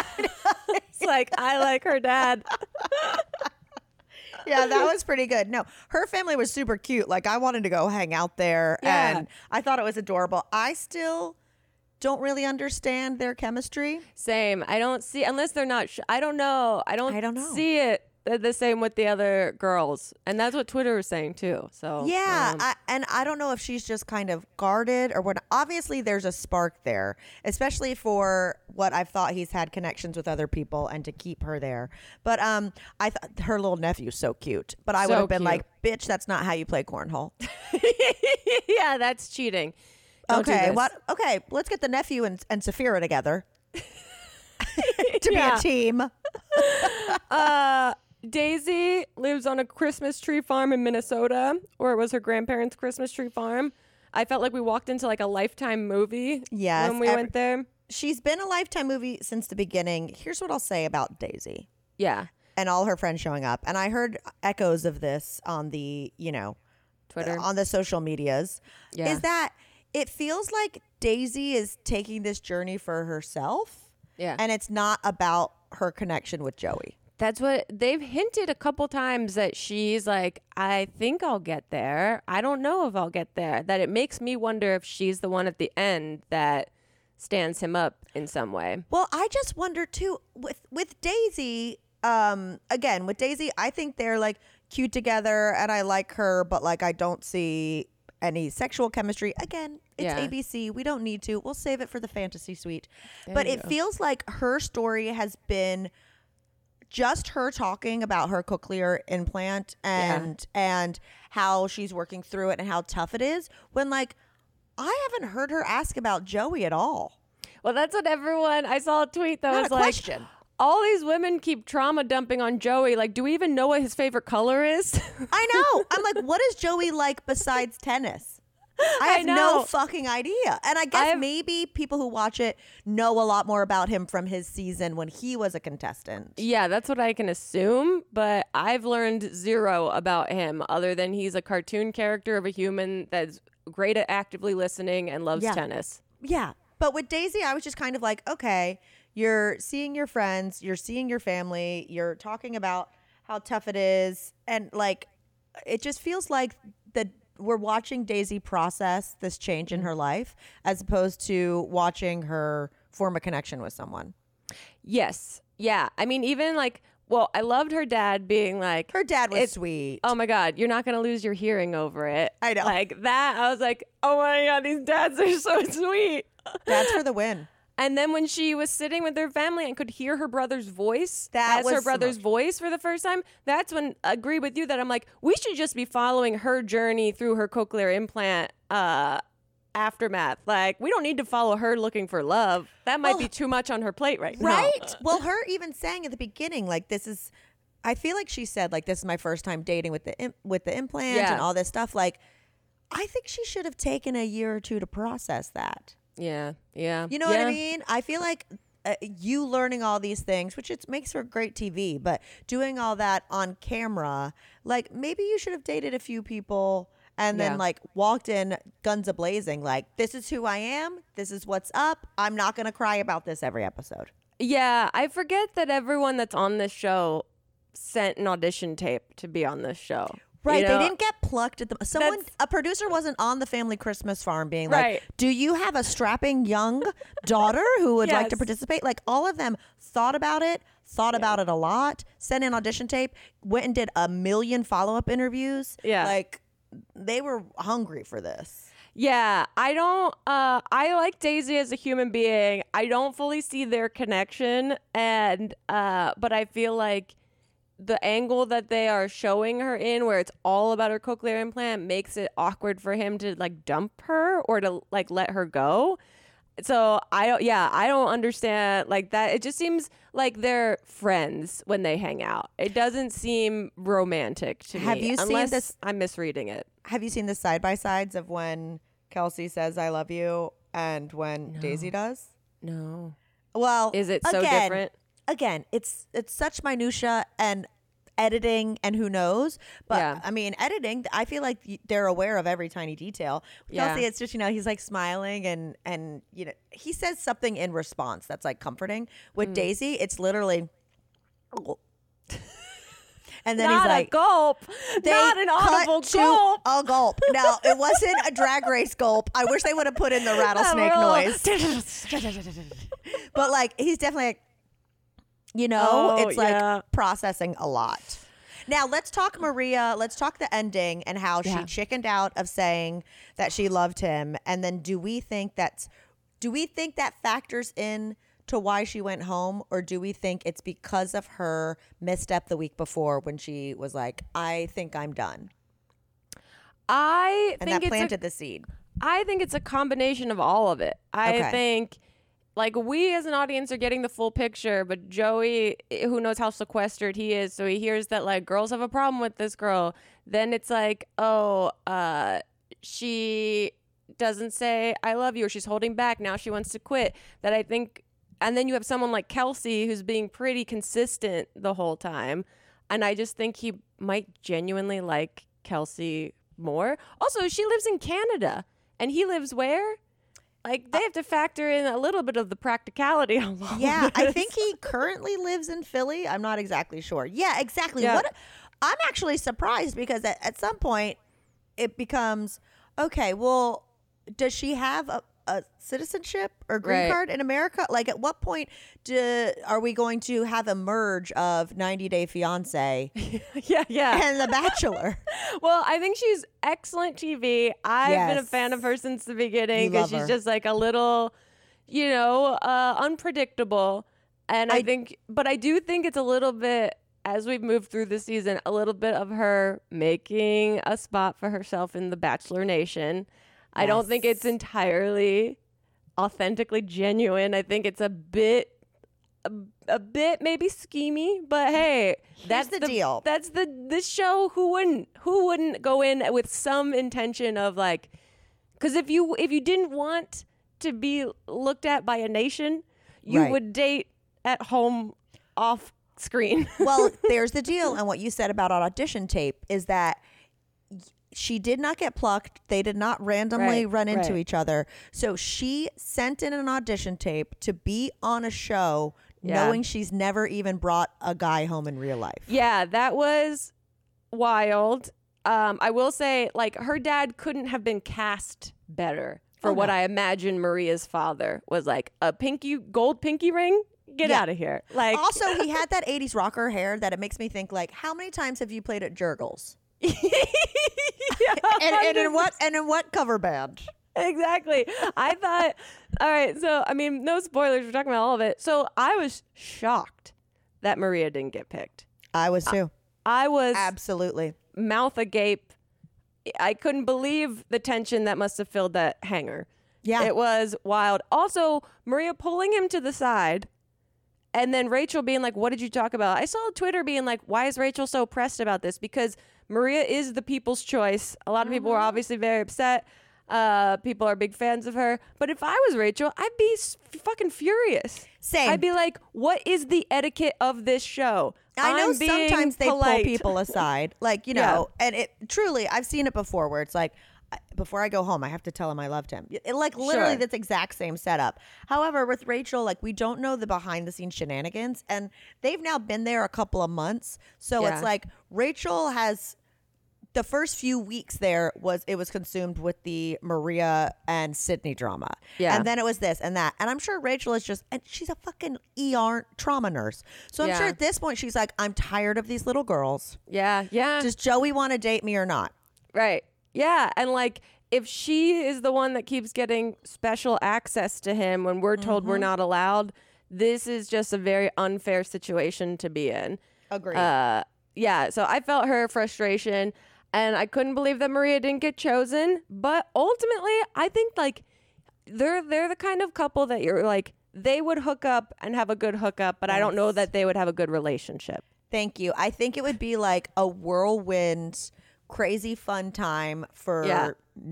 It's like I like her dad. Yeah, that was pretty good. No, her family was super cute. Like I wanted to go hang out there, Yeah. and I thought it was adorable. I still don't really understand their chemistry. Same. I don't see unless they're not. Sh- I don't know. I don't. I don't know. see it the, the same with the other girls, and that's what Twitter was saying too. So yeah, um, I, and I don't know if she's just kind of guarded or what. Obviously, there's a spark there, especially for what I've thought he's had connections with other people and to keep her there. But um, I thought her little nephew's so cute. But I So would have been cute. like, bitch, that's not how you play cornhole. yeah, that's cheating. Don't do okay, this. what? Okay, let's get the nephew and and Saphira together to be Yeah. a team. Uh, Daisy lives on a Christmas tree farm in Minnesota, or it was her grandparents' Christmas tree farm. I felt like we walked into like a Lifetime movie Yes, when we every- went there. She's been a Lifetime movie since the beginning. Here's what I'll say about Daisy Yeah, and all her friends showing up. And I heard echoes of this on the, you know, Twitter. on the social medias. Yeah. Is that it feels like Daisy is taking this journey for herself. Yeah. And it's not about her connection with Joey. That's what they've hinted a couple times, that she's like, I think I'll get there. I don't know if I'll get there. That it makes me wonder if she's the one at the end that stands him up in some way. Well, I just wonder too with with Daisy. Um, again, with Daisy, I think they're like cute together, and I like her, but like I don't see any sexual chemistry. Again, it's Yeah. A B C. We don't need to. We'll save it for the fantasy suite. There But you it go. feels like her story has been just her talking about her cochlear implant and and how she's working through it and how tough it is. When like I haven't heard her ask about Joey at all. Well, that's what everyone, I saw a tweet that Not was a like, question. all these women keep trauma dumping on Joey. Like, do we even know what his favorite color is? I know. I'm like, what is Joey like besides tennis? I I have no know. fucking idea. And I guess I've- maybe people who watch it know a lot more about him from his season when he was a contestant. Yeah, that's what I can assume, but I've learned zero about him other than he's a cartoon character of a human that's great at actively listening and loves Yeah. tennis. Yeah. But with Daisy, I was just kind of like, okay, you're seeing your friends, you're seeing your family, you're talking about how tough it is. And like, it just feels like that we're watching Daisy process this change in her life as opposed to watching her form a connection with someone. Yes. Yeah. I mean, even like, well, I loved her dad being like, Her dad was It- sweet. oh my God, you're not going to lose your hearing over it. I know. Like that. I was like, oh my God, these dads are so sweet. Dad's for the win. And then when she was sitting with her family and could hear her brother's voice That as was her the brother's most- voice for the first time, that's when I agree with you that I'm like, we should just be following her journey through her cochlear implant uh, aftermath. Like, we don't need to follow her looking for love. That might Well, be too much on her plate right now. Right? Well, her even saying at the beginning, like, this is, I feel like she said, like, this is my first time dating with the im- with the implant Yeah. and all this stuff. Like, I think she should have taken a year or two to process that. Yeah. Yeah. You know what Yeah. I mean? I feel like uh, you learning all these things, which it makes for great T V, but doing all that on camera, like, maybe you should have dated a few people and then Yeah. like walked in guns a blazing, like, this is who I am, this is what's up, I'm not gonna cry about this every episode. Yeah. I forget that everyone that's on this show sent an audition tape to be on this show. Right, You know? they didn't get plucked at the someone. That's- A producer wasn't on the family Christmas farm being like, Right. "Do you have a strapping young daughter who would like to Yes. participate?" Like all of them thought about it, thought about it a lot, sent in audition tape, went and did a million follow up interviews. Yeah. like they were hungry for this. Yeah, I don't uh I like Daisy as a human being. I don't fully see their connection, and uh but I feel like the angle that they are showing her in, where it's all about her cochlear implant, makes it awkward for him to like dump her or to like let her go. So I don't yeah, I don't understand like that. It just seems like they're friends when they hang out. It doesn't seem romantic to Have me. you seen unless this- I'm misreading it. Have you seen the side by sides of when Kelsey says "I love you" and when Daisy does? No. Well, Is it so again, different? Again, it's it's such minutia and editing and who knows. But Yeah. I mean, editing, I feel like y- they're aware of every tiny detail. Yeah. Kelsey, it's just, you know, he's like smiling and and you know he says something in response that's like comforting. With Mm. Daisy, it's literally. And then Not he's like, a gulp. they Not an cut audible to gulp. a gulp. Now, it wasn't a drag race gulp. I wish they would have put in the rattlesnake real- noise. But like, he's definitely like, You know, Oh, it's like yeah. processing a lot. Now, let's talk Maria. Let's talk the ending and how Yeah. she chickened out of saying that she loved him. And then do we think that's, do we think that factors in to why she went home? Or do we think it's because of her misstep the week before when she was like, I think I'm done? I And think that it's planted a, the seed. I think it's a combination of all of it. I Okay. think like we as an audience are getting the full picture, but Joey, who knows how sequestered he is, so he hears that like girls have a problem with this girl. Then it's like, oh, uh, she doesn't say I love you, or she's holding back. Now she wants to quit. That I think, and then you have someone like Kelsey who's being pretty consistent the whole time, and I just think he might genuinely like Kelsey more. Also, she lives in Canada, and he lives where? Like, they have to factor in a little bit of the practicality of all Yeah, of I this. think he currently lives in Philly. I'm not exactly sure. Yeah, exactly. Yeah. What I'm actually surprised because at, at some point it becomes okay. Well, does she have a, a citizenship or green Right. card in America? Like, at what point do are we going to have a merge of ninety Day Fiance yeah, yeah. and The Bachelor? Well, I think she's excellent T V. I've been a Yes. fan of her since the beginning You because love she's her. just like a little, you know, uh, unpredictable. And I, I- think, but I do think it's a little bit, as we've moved through the season, a little bit of her making a spot for herself in the Bachelor Nation. I don't think it's Yes. entirely authentically genuine. I think it's a bit a, a bit maybe schemy, but hey, that's the deal. That's the this show. Who wouldn't who wouldn't go in with some intention of like, because if you if you didn't want to be looked at by a nation, you Right. would date at home off screen. Well, there's the deal. And what you said about an audition tape is that she did not get plucked. They did not randomly Right, run into right. each other. So she sent in an audition tape to be on a show Yeah. knowing she's never even brought a guy home in real life. Yeah, that was wild. Um, I will say, like, her dad couldn't have been cast better for Oh, what no. I imagine Maria's father was like. A pinky, gold pinky ring? Get Yeah. out of here. Like, Also, he had that eighties rocker hair that it makes me think, like, how many times have you played at Jurgles? yeah, And, and in what and in what cover band? exactly. I thought, all right, so, I mean, no spoilers. We're talking about all of it. So I was shocked that Maria didn't get picked. I was too. I was Absolutely. mouth agape. I couldn't believe the tension that must have filled that hangar. Yeah. It was wild. Also, Maria pulling him to the side and then Rachel being like, what did you talk about? I saw Twitter being like, why is Rachel so pressed about this? Because Maria is the people's choice. A lot of people were obviously very upset. Uh, people are big fans of her. But if I was Rachel, I'd be s- fucking furious. Same. I'd be like, what is the etiquette of this show? I know I'm being sometimes they polite. pull people aside, like, you know, and it truly, I've seen it before where it's like, I- before I go home, I have to tell him I loved him. It, like literally Sure. this exact same setup. However, with Rachel, like we don't know the behind the scenes shenanigans and they've now been there a couple of months. So Yeah. it's like Rachel has the first few weeks there was it was consumed with the Maria and Sydney drama. Yeah. And then it was this and that. And I'm sure Rachel is just and she's a fucking E R trauma nurse. So I'm Yeah. sure at this point she's like, I'm tired of these little girls. Yeah, yeah. Does Joey want to date me or not? Right. Yeah. And like, if she is the one that keeps getting special access to him when we're told we're not allowed, this is just a very unfair situation to be in. Agreed. Uh, yeah. So I felt her frustration and I couldn't believe that Maria didn't get chosen. But ultimately, I think like they're they're the kind of couple that you're like, they would hook up and have a good hookup, but I don't know Yes. that they would have a good relationship. Thank you. I think it would be like a whirlwind, crazy fun time for Yeah.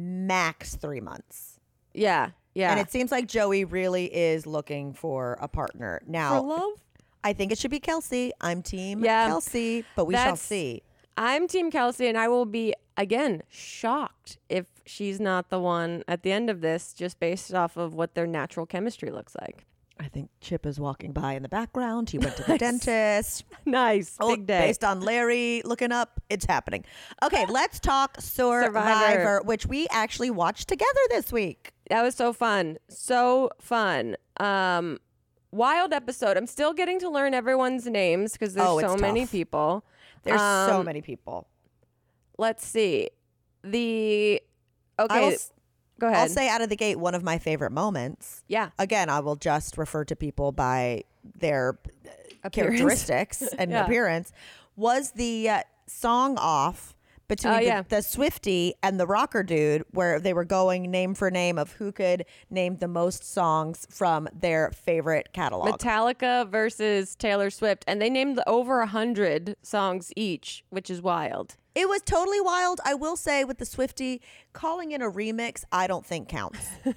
max three months. Yeah. Yeah. And it seems like Joey really is looking for a partner. for Now, love. I think it should be Kelsey. I'm team Yeah. Kelsey, but we shall That's- see. I'm Team Kelsey, and I will be, again, shocked if she's not the one at the end of this, just based off of what their natural chemistry looks like. I think Chip is walking by in the background. He went to the dentist. Nice. Oh, Big day. Based on Larry looking up, it's happening. Okay, let's talk Survivor, Survivor. which we actually watched together this week. That was so fun. So fun. Um, wild episode. I'm still getting to learn everyone's names because there's Oh, it's so many tough. people. There's so Um, many people. Let's see. The I okay. will, s- Go ahead. I'll say out of the gate, one of my favorite moments. yeah. Again, I will just refer to people by their Appearance. characteristics and Yeah. appearance. Was the uh, song off between Oh, the, yeah. the Swiftie and the rocker dude, where they were going name for name of who could name the most songs from their favorite catalog. Metallica versus Taylor Swift, and they named over a hundred songs each, which is wild. It was totally wild. I will say with the Swiftie, calling in a remix, I don't think counts.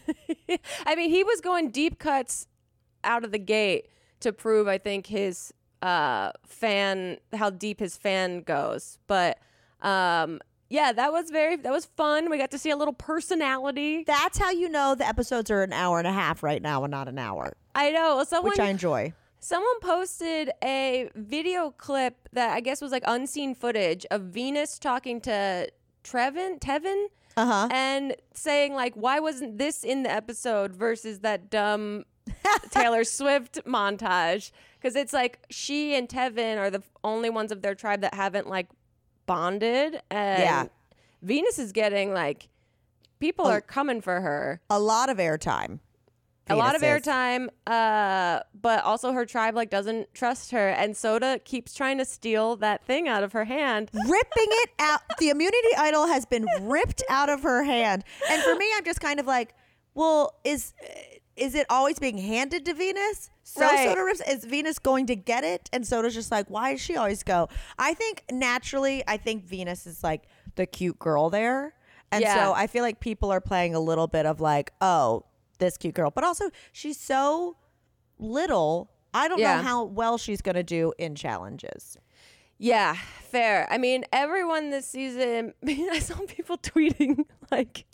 I mean, he was going deep cuts out of the gate to prove, I think, his uh, fan, how deep his fan goes. But um, yeah, that was very, that was fun. We got to see a little personality. That's how you know the episodes are an hour and a half right now and not an hour, I know. Someone, which I enjoy. someone posted a video clip that I guess was like unseen footage of Venus talking to Trevin, Tevin, Uh-huh. and saying like, why wasn't this in the episode versus that dumb Taylor Swift montage? Because it's like she and Tevin are the only ones of their tribe that haven't like bonded, and Yeah. Venus is getting like people A- are coming for her. A lot of airtime. A lot of Venus is. airtime, uh, but also her tribe like doesn't trust her, and Soda keeps trying to steal that thing out of her hand. Ripping it out. The immunity idol has been ripped out of her hand. And for me, I'm just kind of like, well, is is it always being handed to Venus? So Right. Soda rips. Is Venus going to get it? And Soda's just like, why does she always go? I think naturally, I think Venus is like the cute girl there. And Yeah. so I feel like people are playing a little bit of like, oh, this cute girl. But also, she's so little. I don't Yeah. know how well she's going to do in challenges. Yeah, fair. I mean, everyone this season, I saw people tweeting like,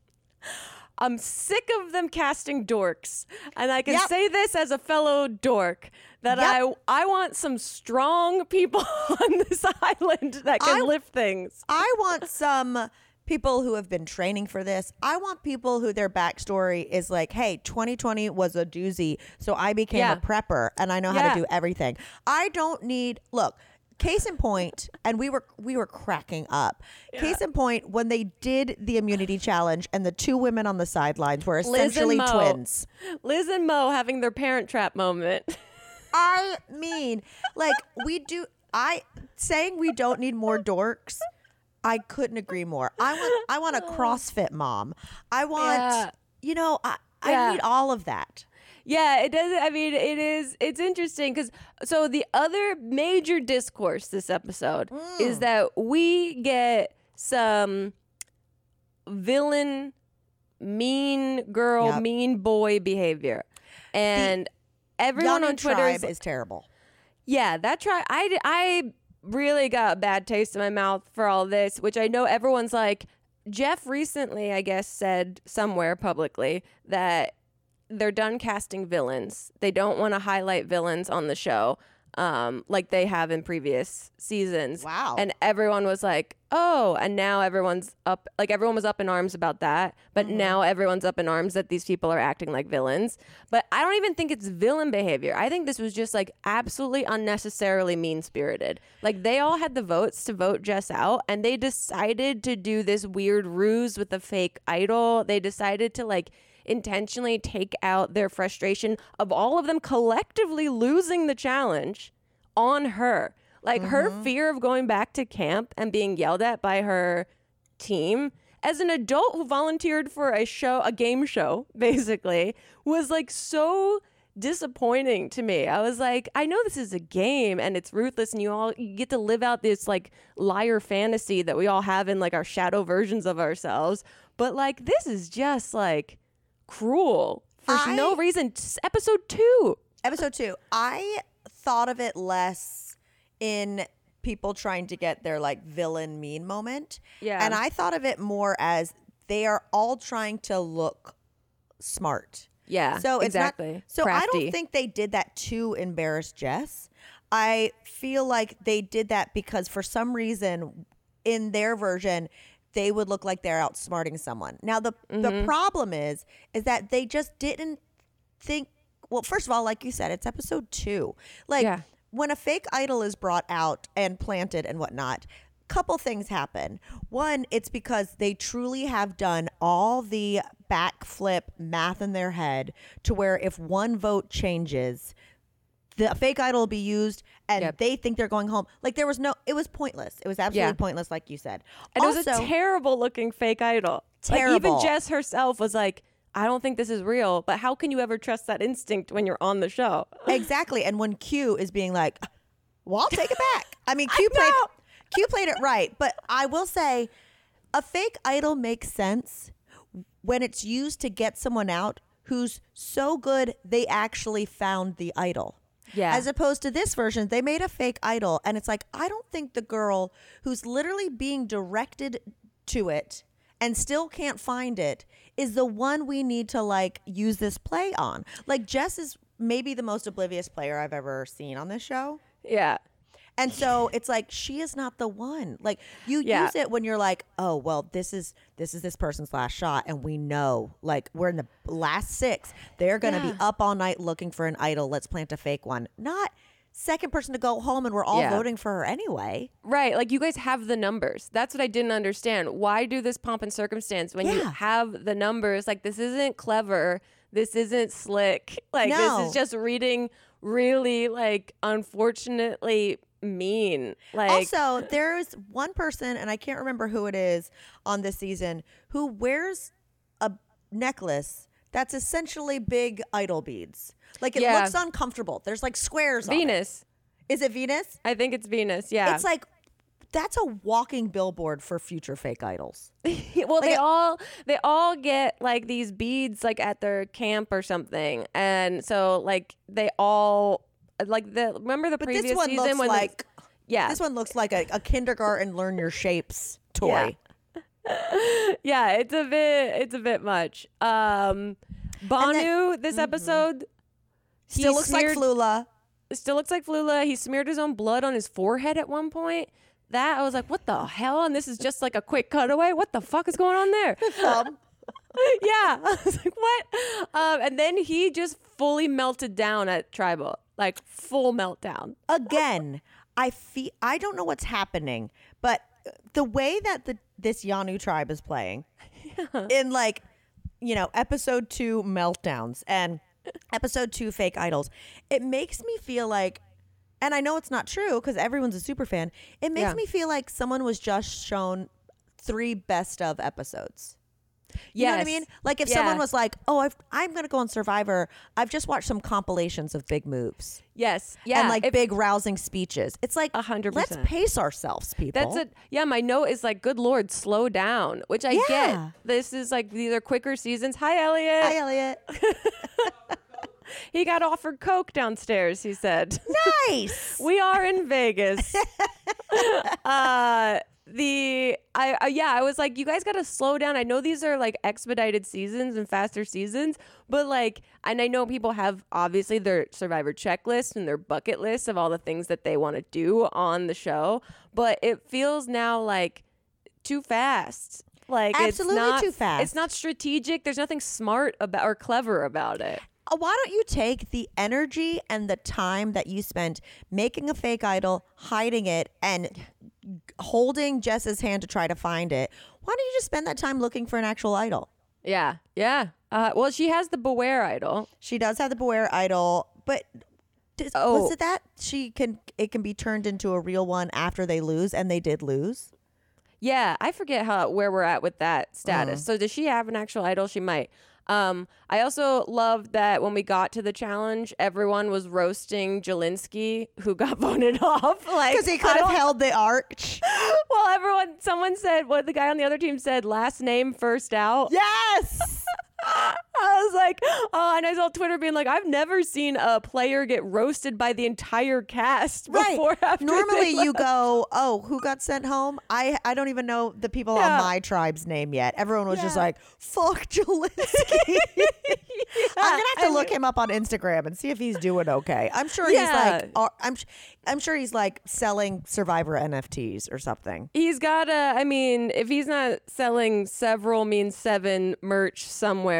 I'm sick of them casting dorks. And I can Yep. say this as a fellow dork that Yep. I I want some strong people on this island that can I- lift things. I want some people who have been training for this. I want people who their backstory is like, hey, twenty twenty was a doozy, so I became Yeah. a prepper and I know how Yeah. to do everything. I don't need, look, case in point, and we were we were cracking up. Case in point, when they did the immunity challenge and the two women on the sidelines were Liz and essentially Mo. twins. Liz and Mo having their parent trap moment. I mean, like we do. I saying we don't need more dorks. I couldn't agree more. I want. I want a CrossFit mom. I want. Yeah. You know. I. Yeah. I need all of that. Yeah, it does. I mean, it is. It's interesting because so the other major discourse this episode is that we get some villain, mean girl, Yep. mean boy behavior, and everyone Young on Twitter is, tribe is terrible. yeah, that try. I d- I really got a bad taste in my mouth for all this, which I know everyone's like. Jeff recently, I guess, said somewhere publicly that they're done casting villains. They don't want to highlight villains on the show um, like they have in previous seasons. Wow. And everyone was like, oh, and now everyone's up, like everyone was up in arms about that. But Mm-hmm. now everyone's up in arms that these people are acting like villains. But I don't even think it's villain behavior. I think this was just like absolutely unnecessarily mean spirited. Like they all had the votes to vote Jess out and they decided to do this weird ruse with a fake idol. They decided to like intentionally take out their frustration of all of them collectively losing the challenge on her. Like her fear of going back to camp and being yelled at by her team as an adult who volunteered for a show, a game show, basically, was like so disappointing to me. I was like, I know this is a game and it's ruthless and you all you get to live out this like liar fantasy that we all have in like our shadow versions of ourselves. But like, this is just like cruel for I- no reason. Just episode two. Episode two. I thought of it less in people trying to get their like villain mean moment. Yeah. And I thought of it more as they are all trying to look smart. Yeah, So it's exactly. not. So I Crafty. don't think they did that to embarrass Jess. I feel like they did that because for some reason in their version they would look like they're outsmarting someone. Now the Mm-hmm. the problem is is that they just didn't think well, first of all, like you said, it's episode two. Like Yeah. when a fake idol is brought out and planted and whatnot, couple things happen. One, it's because they truly have done all the backflip math in their head to where if one vote changes, the fake idol will be used and Yep. they think they're going home. Like there was no, it was pointless. It was absolutely Yeah. pointless, like you said. And also, it was a terrible looking fake idol. Like Terrible. even Jess herself was like, I don't think this is real, but how can you ever trust that instinct when you're on the show? exactly. And when Q is being like, well, I'll take it back. I mean, Q I played know. Q played it right, but I will say a fake idol makes sense when it's used to get someone out who's so good they actually found the idol. Yeah. As opposed to this version, they made a fake idol and it's like, I don't think the girl who's literally being directed to it and still can't find it is the one we need to like use this play on. Like Jess is maybe the most oblivious player I've ever seen on this show. Yeah. And so it's like she is not the one. Like you Yeah. use it when you're like, oh well, this is this is this person's last shot, and we know like we're in the last six. They're gonna Yeah. be up all night looking for an idol. Let's plant a fake one. Not second person to go home, and we're all Yeah. voting for her anyway. Right. Like you guys have the numbers. That's what I didn't understand. Why do this pomp and circumstance when you Yeah. have the numbers? Like this isn't clever. This isn't slick. Like No. this is just reading really like unfortunately mean. Like Also, there's one person, and I can't remember who it is on this season, who wears a necklace that's essentially big idol beads. Like it Yeah. looks uncomfortable. There's like squares on it. Venus. Is it Venus? I think it's Venus. Yeah. It's like that's a walking billboard for future fake idols. well, they it- all they all get like these beads like at their camp or something, and so like they all like the remember the But previous this one season looks when the- like yeah this one looks like a, a kindergarten learn your shapes toy. yeah it's a bit it's a bit much. Um, Banu this episode he Still looks smeared- like Flula. still looks like Flula. He smeared his own blood on his forehead at one point. That I was like, what the hell? And this is just like a quick cutaway. What the fuck is going on there? Um, yeah. I was like, what? Um, and then he just fully melted down at Tribal, like full meltdown. again, I feel I don't know what's happening, but the way that the this Yanu tribe is playing in like, you know, episode two meltdowns and episode two fake idols, it makes me feel like, and I know it's not true because everyone's a super fan. It makes Yeah. me feel like someone was just shown three best of episodes. You know what I Yes. mean? Like if Yeah. someone was like, "Oh, I've, I'm going to go on Survivor. I've just watched some compilations of big moves Yes. Yeah. and like If- big rousing speeches." It's like, A hundred let's percent. pace ourselves, people. That's it. Yeah, my note is like, good Lord, slow down, which I Yeah. get. This is like, these are quicker seasons. Hi, Elliot. Hi, Elliot. He got offered Coke downstairs, he said. Nice. We are in Vegas. uh, the I uh, yeah, I was like, you guys got to slow down. I know these are like expedited seasons and faster seasons, but like, and I know people have obviously their Survivor checklist and their bucket list of all the things that they want to do on the show, but it feels now like too fast. Like Absolutely it's not, too fast. It's not strategic. There's nothing smart about or clever about it. Uh, Why don't you take the energy and the time that you spent making a fake idol, hiding it, and holding Jess's hand to try to find it? Why don't you just spend that time looking for an actual idol? Yeah, yeah. Uh, well, she has the Beware idol. She does have the Beware idol, but does, Oh. was it that she can? It can be turned into a real one after they lose, and they did lose. Yeah, I forget how where we're at with that status. So does she have an actual idol? She might. Um, I also loved that when we got to the challenge, everyone was roasting Jelinski, who got voted off. Like Because he I could have don't- held the arch. Well, everyone, someone said what the guy on the other team said: last name first out. Yes. I was like, oh, and I saw Twitter being like, I've never seen a player get roasted by the entire cast before. After Normally they you left. go, oh, who got sent home? I I don't even know the people Yeah. on my tribe's name yet. Everyone was just Yeah. like, fuck Jelinski. I'm gonna have to I look him up on Instagram and see if he's doing okay. I'm sure Yeah. he's like, uh, I'm sh- I'm sure he's like selling Survivor N F Ts or something. He's got a, I mean, if he's not selling several means seven merch somewhere, I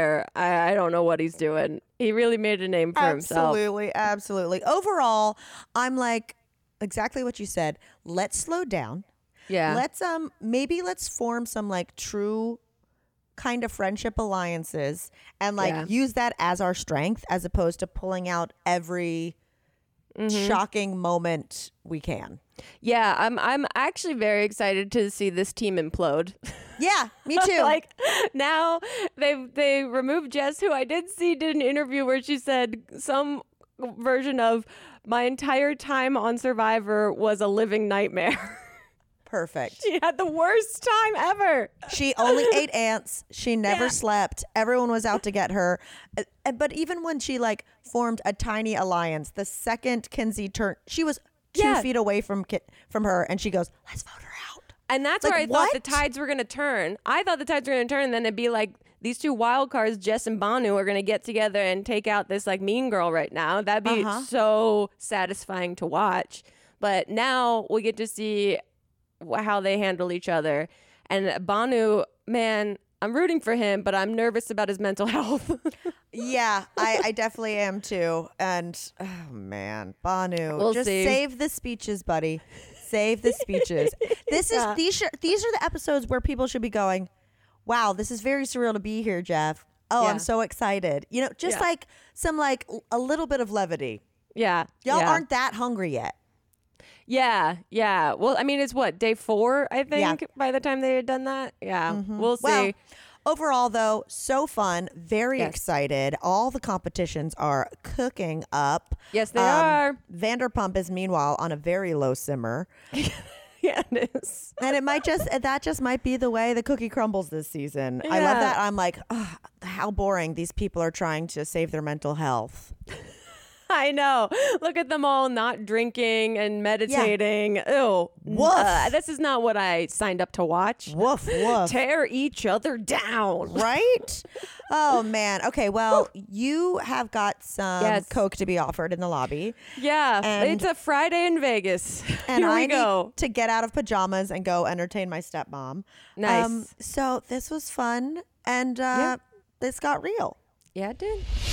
I, I don't know what he's doing. He really made a name for himself. Absolutely, absolutely. Overall, I'm like exactly what you said. Let's slow down. Yeah. Let's um maybe let's form some like true kind of friendship alliances and like Yeah. use that as our strength as opposed to pulling out every Mm-hmm. shocking moment we can. Yeah, I'm I'm actually very excited to see this team implode. Yeah, me too. Like now they they removed Jess, who I did see did an interview where she said some version of my entire time on Survivor was a living nightmare. Perfect. She had the worst time ever. She only ate ants. She never Yeah. slept. Everyone was out to get her. Uh, uh, But even when she like formed a tiny alliance, the second Kinsey turned, she was two Yeah. feet away from Ki- from her, and she goes, "Let's vote her out." And that's Like, where I thought the what? tides were going to turn. I thought the tides were going to turn, and then it'd be like these two wild cards, Jess and Banu, are going to get together and take out this like mean girl right now. That'd be Uh-huh. so satisfying to watch. But now we get to see wh- how they handle each other. And Banu, man, I'm rooting for him, but I'm nervous about his mental health. Yeah, I, I definitely am too. And oh man, Banu, We'll just see. save the speeches, buddy. Save the speeches. This is Yeah. these sh- these are the episodes where people should be going, "Wow, this is very surreal to be here, Jeff. Oh, Yeah. I'm so excited." You know, just Yeah. like some like l- a little bit of levity. yeah. Y'all yeah. aren't that hungry yet. Yeah, yeah. Well, I mean, it's what, day four, I Yeah. think, by the time they had done that? Yeah, we'll see. Well, overall, though, so fun. Very Yes. excited. All the competitions are cooking up. Yes, they Um, are. Vanderpump is meanwhile on a very low simmer. Yeah, it is. And it might just that just might be the way the cookie crumbles this season. I love Yeah. that. I'm like, "Ugh, how boring these people are trying to save their mental health. I know. Look at them all not drinking and meditating. Ew. Woof. Uh, this is not what I signed up to watch. Woof woof. Tear each other down. Right? Oh man. Okay, well, you have got some Yes. Coke to be offered in the lobby. Yeah, And- it's a Friday in Vegas. And Here I we go. need to get out of pajamas and go entertain my stepmom. Nice. so this was fun and uh, this got real. Yeah, it did.